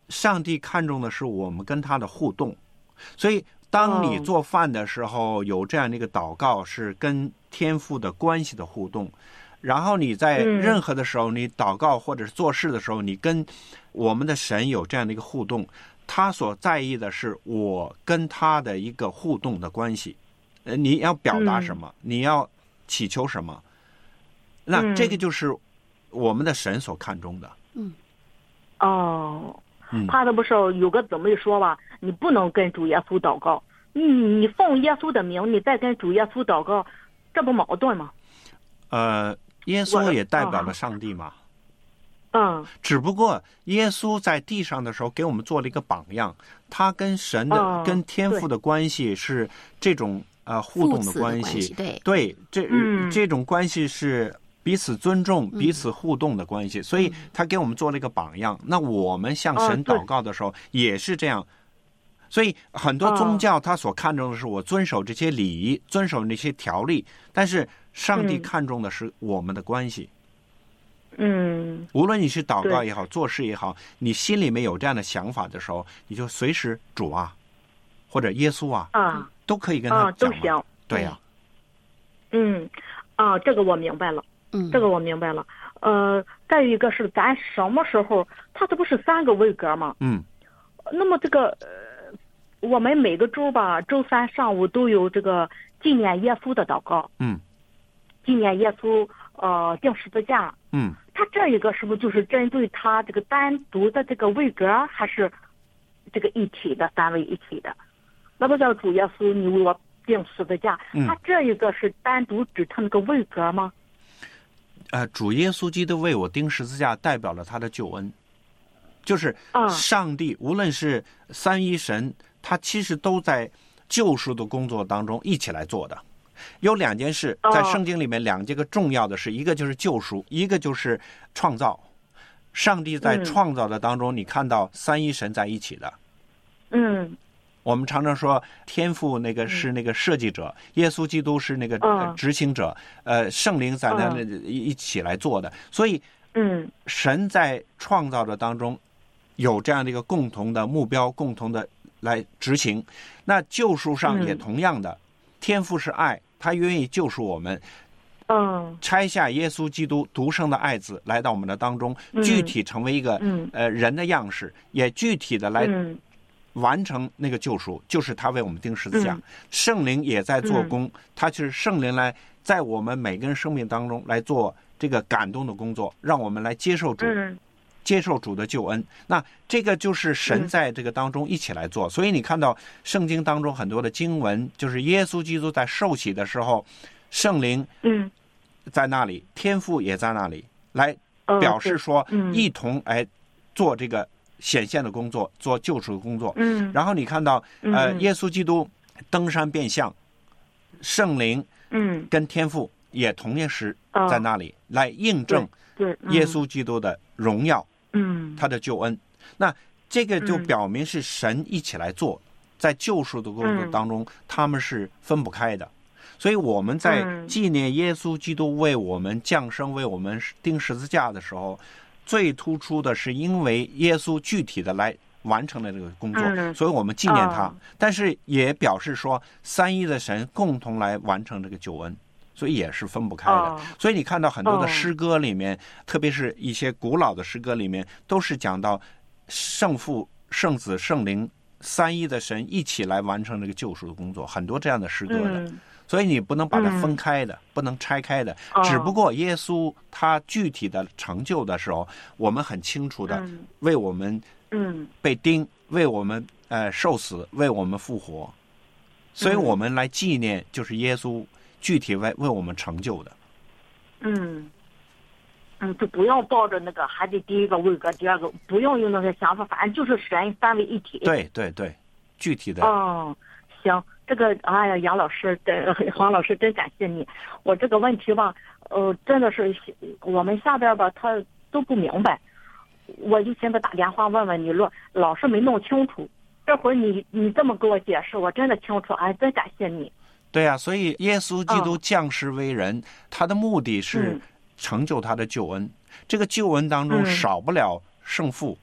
S3: 上帝看重的是我们跟他的互动，所以当你做饭的时候有这样的一个祷告，是跟天父的关系的互动。然后你在任何的时候，你祷告或者是做事的时候，你跟我们的神有这样的一个互动，他所在意的是我跟他的一个互动的关系。呃，你要表达什么，你要祈求什么，那这个就是我们的神所看重的。
S10: 嗯，哦，他的不是有个姊妹说吧，你不能跟主耶稣祷告，你你奉耶稣的名，你再跟主耶稣祷告，这不矛盾吗？
S3: 呃。耶稣也代表了上帝嘛，
S10: 嗯，
S3: 只不过耶稣在地上的时候给我们做了一个榜样，他跟神的、嗯、跟天父的关系是这种呃互动的关系，
S2: 对
S3: 对，这、嗯、这种关系是彼此尊重、彼此互动的关系，嗯、所以他给我们做了一个榜样。那我们向神祷告的时候也是这样。所以很多宗教他所看重的是我遵守这些礼仪，遵守那些条例，但是上帝看重的是我们的关系。
S10: 嗯，
S3: 无论你是祷告也好，做事也好，你心里面有这样的想法的时候，你就随时主啊，或者耶稣啊，
S10: 啊，
S3: 都可以跟他讲、啊、
S10: 都行。
S3: 对呀、啊。
S10: 嗯，啊，这个我明白了。
S2: 嗯，
S10: 这个我明白了。呃，再一个是咱什么时候，它这不是三个位格吗？
S3: 嗯。
S10: 那么这个。呃我们每个周吧，周三上午都有这个纪念耶稣的祷告。
S3: 嗯，
S10: 纪念耶稣呃钉十字架。
S3: 嗯，
S10: 他这一个是不是就是针对他这个单独的这个位格，还是这个一体的三位一体的？那不叫主耶稣你为我钉十字架，
S3: 嗯、
S10: 他这一个是单独指他那个位格吗？
S3: 呃，主耶稣基督为我钉十字架，代表了他的救恩，就是上帝、嗯、无论是三一神。他其实都在救赎的工作当中一起来做的。有两件事在圣经里面，两件个重要的事，一个就是救赎，一个就是创造。上帝在创造的当中，嗯、你看到三一神在一起的。
S10: 嗯，
S3: 我们常常说天父那个是那个设计者，嗯、耶稣基督是那个、呃、执行者，呃，圣灵在那一起来做的。所以，
S10: 嗯，
S3: 神在创造的当中有这样的一个共同的目标，共同的。来执行，那救赎上也同样的，嗯、天父是爱，他愿意救赎我们，
S10: 嗯，
S3: 拆下耶稣基督独生的爱子来到我们的当中，
S10: 嗯、
S3: 具体成为一个、
S10: 嗯、
S3: 呃人的样式，也具体的来完成那个救赎，嗯、就是他为我们钉十字架，嗯、圣灵也在做工，嗯、他就是圣灵来在我们每个人生命当中来做这个感动的工作，让我们来接受主。
S10: 嗯
S3: 接受主的救恩，那这个就是神在这个当中一起来做。嗯、所以你看到圣经当中很多的经文，就是耶稣基督在受洗的时候，圣灵
S10: 嗯
S3: 在那里，天父也在那里，来表示说一同来做这个显现的工作，做救赎的工作。
S10: 嗯，
S3: 然后你看到呃，耶稣基督登山变相，圣灵
S10: 嗯
S3: 跟天父也同样是在那里来印证耶稣基督的荣耀。
S10: 嗯，
S3: 他的救恩，那这个就表明是神一起来做，嗯、在救赎的工作当中，嗯、他们是分不开的。所以我们在纪念耶稣基督为我们降生、为我们钉十字架的时候，最突出的是因为耶稣具体的来完成了这个工作，
S10: 嗯、
S3: 所以我们纪念他。哦、但是也表示说，三一的神共同来完成这个救恩。所以也是分不开的。
S10: 哦、
S3: 所以你看到很多的诗歌里面，哦、特别是一些古老的诗歌里面，都是讲到圣父、圣子、圣灵三一的神一起来完成这个救赎的工作，很多这样的诗歌的。
S10: 嗯、
S3: 所以你不能把它分开的，嗯、不能拆开的。
S10: 哦、
S3: 只不过耶稣他具体的成就的时候，我们很清楚的为我们被钉，
S10: 嗯、
S3: 为我们呃受死，为我们复活。所以我们来纪念，就是耶稣具体为为我们成就的。
S10: 嗯，嗯，就不要抱着那个还得第一个位格，第二个不用用那个想法，反正就是神三位一体。
S3: 对对对，具体的。
S10: 哦，行，这个哎呀，杨老师，呃，黄老师，真感谢你。我这个问题吧，呃，真的是我们下边吧，他都不明白，我就现在打电话问问你，老老是没弄清楚。这会儿你你这么给我解释，我真的清楚，哎，真感谢你。
S3: 对啊，所以耶稣基督降世为人，哦、他的目的是成就他的救恩。嗯、这个救恩当中少不了圣父，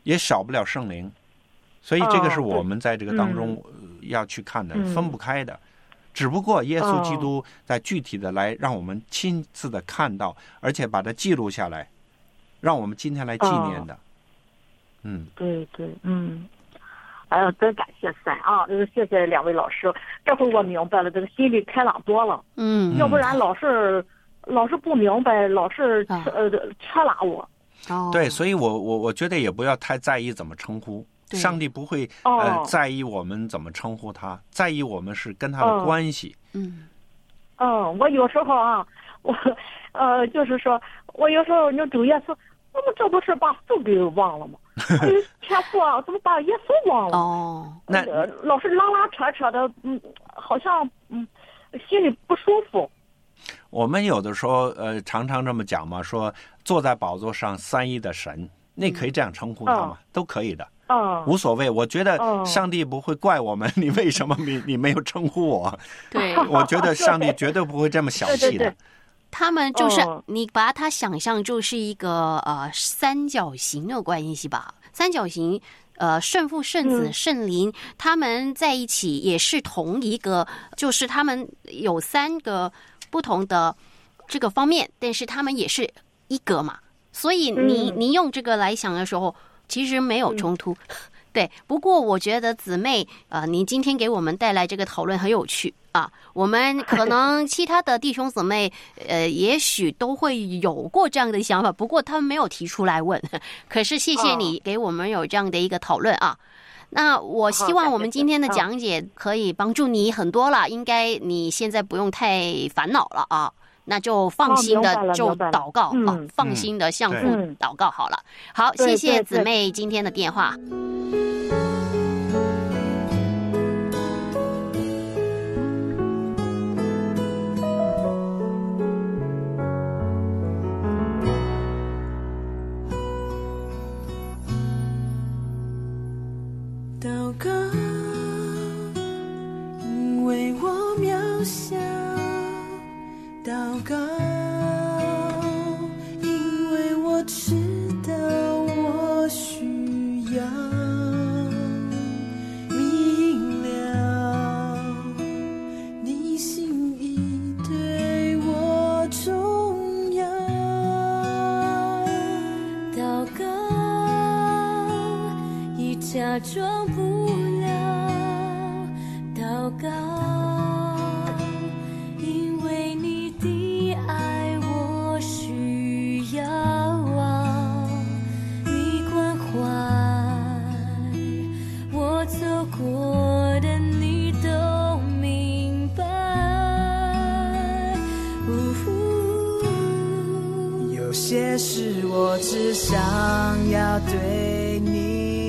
S3: 也少不了圣灵。所以这个是我们在这个当中要去看的，
S10: 嗯、
S3: 分不开的。只不过耶稣基督在具体的来让我们亲自的看到，而且把它记录下来，让我们今天来纪念的。哦、嗯，
S10: 对对，嗯，哎呀，真感谢神啊！就是谢谢两位老师，这回我明白了，这个心里开朗多了。
S2: 嗯，
S10: 要不然老是老是不明白，老是呃扯拉我。
S2: 哦，
S3: 对，所以我我我觉得也不要太在意怎么称呼。上帝不会呃在意我们怎么称呼他，在意我们是跟他的关系。
S2: 嗯
S10: 嗯，我有时候啊，我呃就是说，我有时候你主耶稣，我们这不是把父给忘了吗？天父啊，怎么把耶稣忘了？
S2: 哦，
S3: 那、
S10: 呃、老是拉拉扯扯的，嗯，好像嗯心里不舒服。
S3: 我们有的时候呃常常这么讲嘛，说坐在宝座上三一的神，那可以这样称呼他吗？嗯、都可以的。
S10: 嗯，
S3: 无所谓。我觉得上帝不会怪我们，嗯、你为什么你你没有称呼我？
S2: 对，
S3: 我觉得上帝绝对不会这么小气的。
S10: 对对对，
S2: 他们就是你把它想象就是一个呃三角形的关系吧，三角形。呃，圣父、圣子、圣灵，他们在一起也是同一个，就是他们有三个不同的这个方面，但是他们也是一个嘛。所以你你用这个来想的时候，其实没有冲突。嗯、对，不过我觉得姊妹，呃，你今天给我们带来这个讨论很有趣啊。我们可能其他的弟兄姊妹，呃，也许都会有过这样的想法，不过他们没有提出来问。可是谢谢你给我们有这样的一个讨论啊。那我希望我们今天的讲解可以帮助你很多了，应该你现在不用太烦恼了啊。那就放心的就祷告、哦、啊，放心的向父祷告好了。好，谢谢姊妹今天的电话。
S11: 祷告，因为我渺小。祷告，因为我知道我需要明了你心意对我重要。祷告，已假装不了。祷告。些事我只想要对你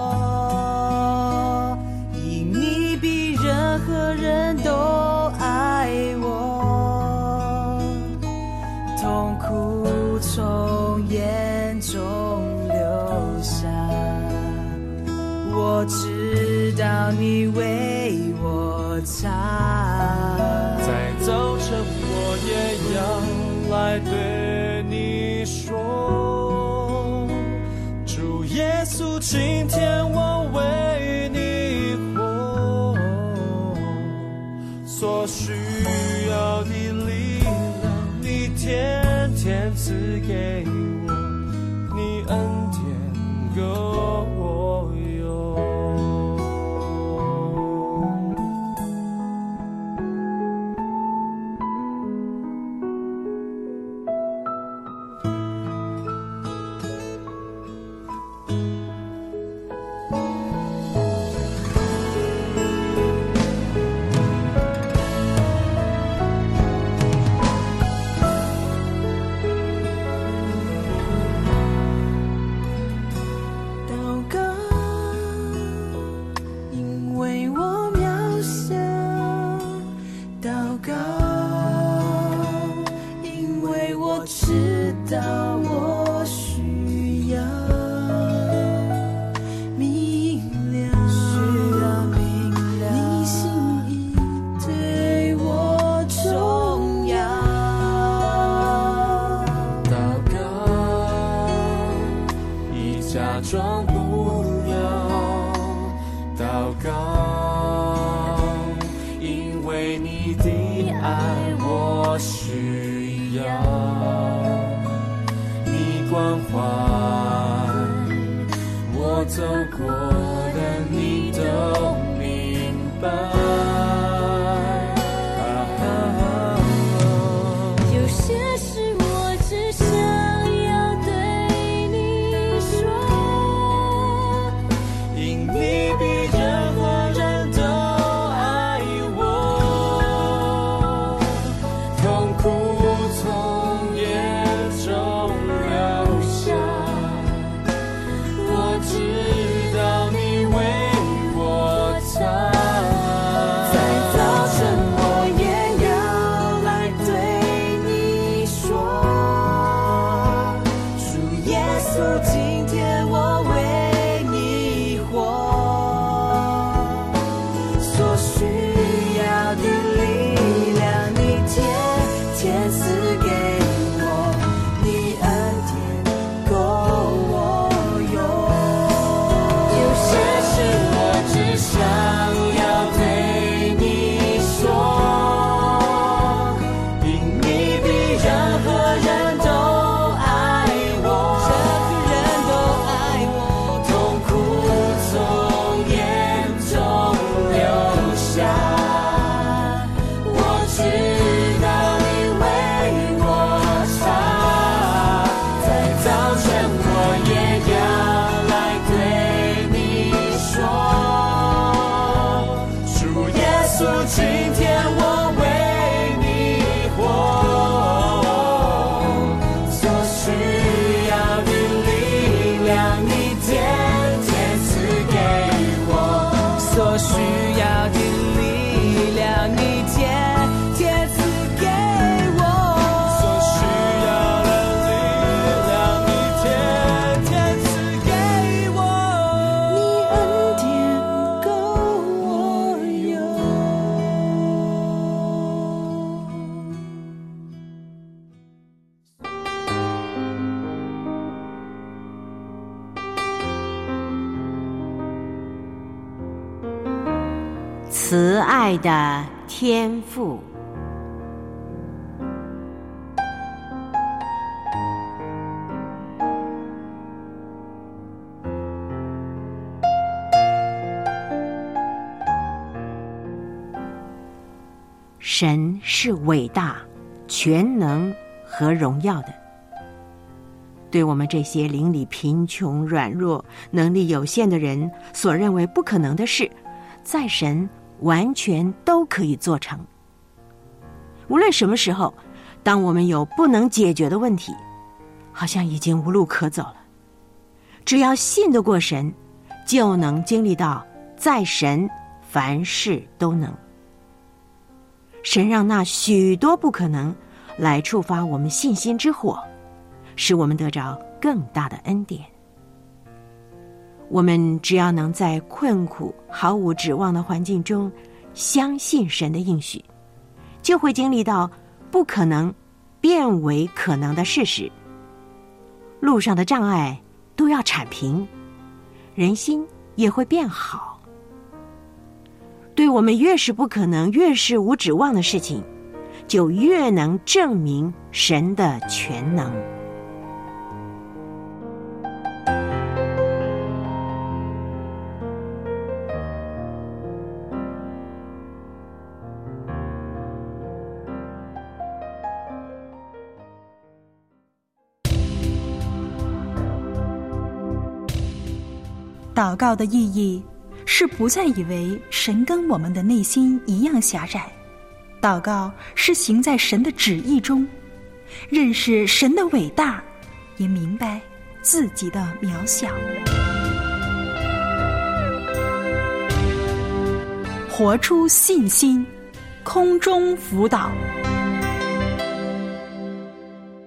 S11: 说，因你比任何人都爱我，痛苦从眼中流下，我知道你为我擦。
S12: 在早晨我也要来对你说，主耶稣，今天我为你活，所需要的力量你天天赐给我，你恩典够我用。 假装不了祷告，因为你的爱我需要，你关怀我走过的你都明白。
S2: 慈爱的天父，神是伟大、全能和荣耀的。对我们这些邻里贫穷、软弱、能力有限的人所认为不可能的事，在神完全都可以做成。无论什么时候，当我们有不能解决的问题，好像已经无路可走了，只要信得过神，就能经历到在神凡事都能。神让那许多不可能来触发我们信心之火，使我们得着更大的恩典。我们只要能在困苦毫无指望的环境中相信神的应许，就会经历到不可能变为可能的事实。路上的障碍都要铲平，人心也会变好。对我们越是不可能、越是无指望的事情，就越能证明神的全能。
S13: 祷告的意义是不再以为神跟我们的内心一样狭窄，祷告是行在神的旨意中，认识神的伟大，也明白自己的渺小。活出信心，空中辅导。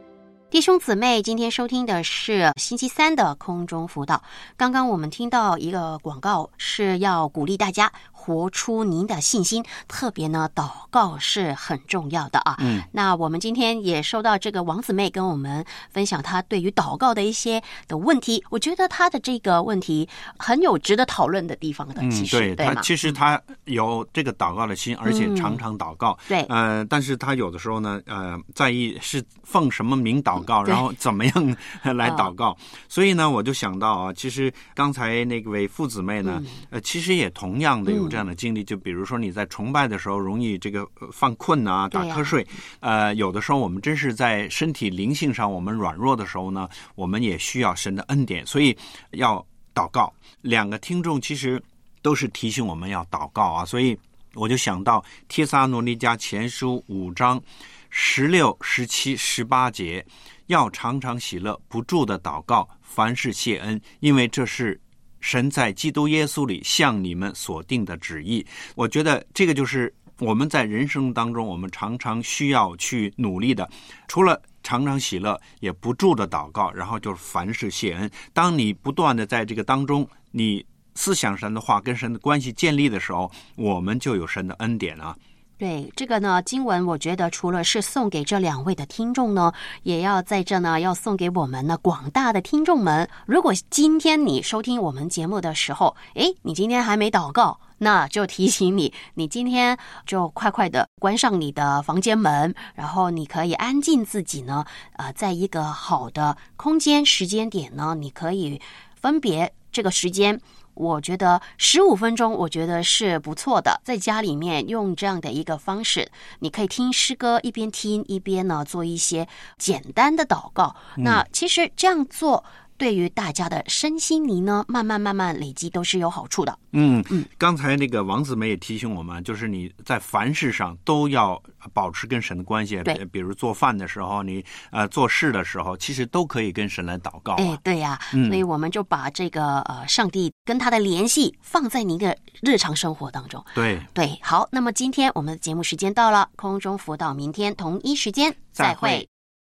S2: 弟兄姊妹，今天收听的是星期三的空中辅导。刚刚我们听到一个广告，是要鼓励大家活出您的信心，特别呢，祷告是很重要的啊。嗯，那我们今天也收到这个王姊妹跟我们分享她对于祷告的一些的问题，我觉得她的这个问题很有值得讨论的地方的。其实，嗯，
S3: 对，
S2: 对
S3: 她其实她有这个祷告的心，而且常常祷告。
S2: 嗯，对，
S3: 呃，但是她有的时候呢，呃，在意是奉什么名祷告，然后怎么样来祷告。所以呢，我就想到啊，其实刚才那位傅姊妹呢，嗯，呃，其实也同样的有这样的经历。嗯，就比如说你在崇拜的时候容易这个犯困啊，打瞌睡，啊，呃，有的时候我们真是在身体灵性上我们软弱的时候呢，我们也需要神的恩典，所以要祷告。两个听众其实都是提醒我们要祷告啊，所以我就想到帖撒罗尼迦前书五章十六、十七、十八节，要常常喜乐，不住的祷告，凡事谢恩，因为这是神在基督耶稣里向你们所定的旨意。我觉得这个就是我们在人生当中我们常常需要去努力的，除了常常喜乐，也不住的祷告，然后就是凡事谢恩。当你不断的在这个当中，你思想神的话跟神的关系建立的时候，我们就有神的恩典啊。
S2: 对，这个呢，经文我觉得除了是送给这两位的听众呢，也要在这呢要送给我们呢广大的听众们。如果今天你收听我们节目的时候，诶，你今天还没祷告，那就提醒你，你今天就快快的关上你的房间门，然后你可以安静自己呢，呃，在一个好的空间时间点呢，你可以分别这个时间。我觉得十五分钟我觉得是不错的，在家里面用这样的一个方式，你可以听诗歌，一边听一边呢做一些简单的祷告。嗯，那其实这样做对于大家的身心灵呢，慢慢慢慢累积都是有好处的。
S3: 嗯嗯，刚才那个王姊妹也提醒我们，就是你在凡事上都要保持跟神的关系。对，比如做饭的时候，你呃做事的时候，其实都可以跟神来祷告，啊。
S2: 哎，对呀，啊嗯，所以我们就把这个呃上帝跟他的联系放在你的日常生活当中。
S3: 对对，
S2: 好，那么今天我们的节目时间到了，空中辅导明天同一时间再会。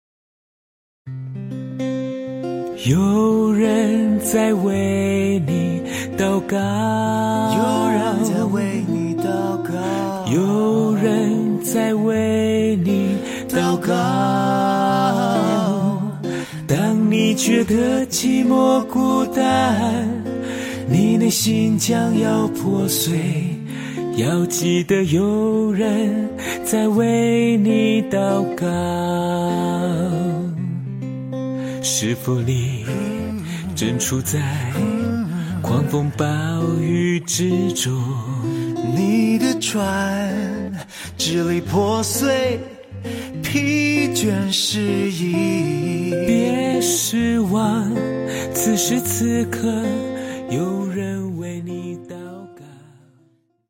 S12: 有人在为你祷告，有人在为你祷告，有人在为你祷告。当你觉得寂寞孤单，你内心将要破碎，要记得有人在为你祷告。是否你正处在狂风暴雨之中？你的船支离破碎，疲倦失意。别失望，此时此刻有人为你祷告。